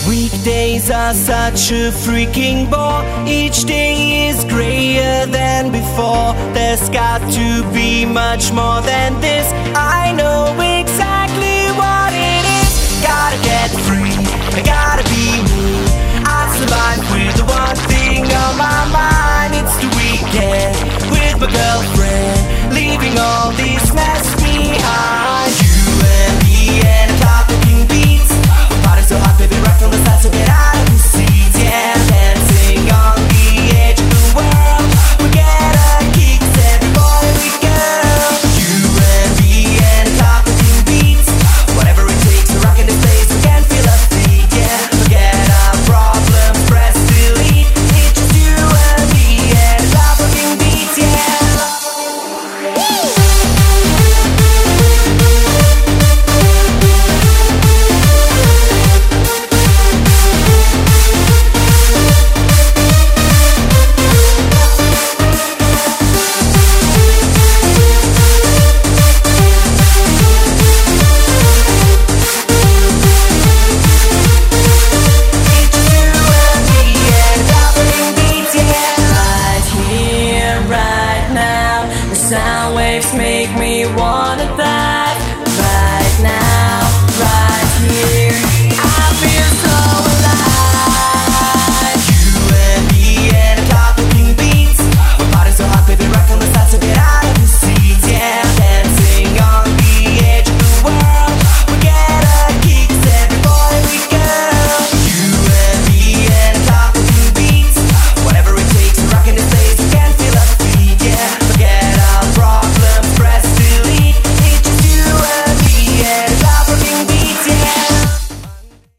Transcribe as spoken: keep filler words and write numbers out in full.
Weekdays are such a freaking bore. Each day is grayer than before. There's got to be much more than this. I know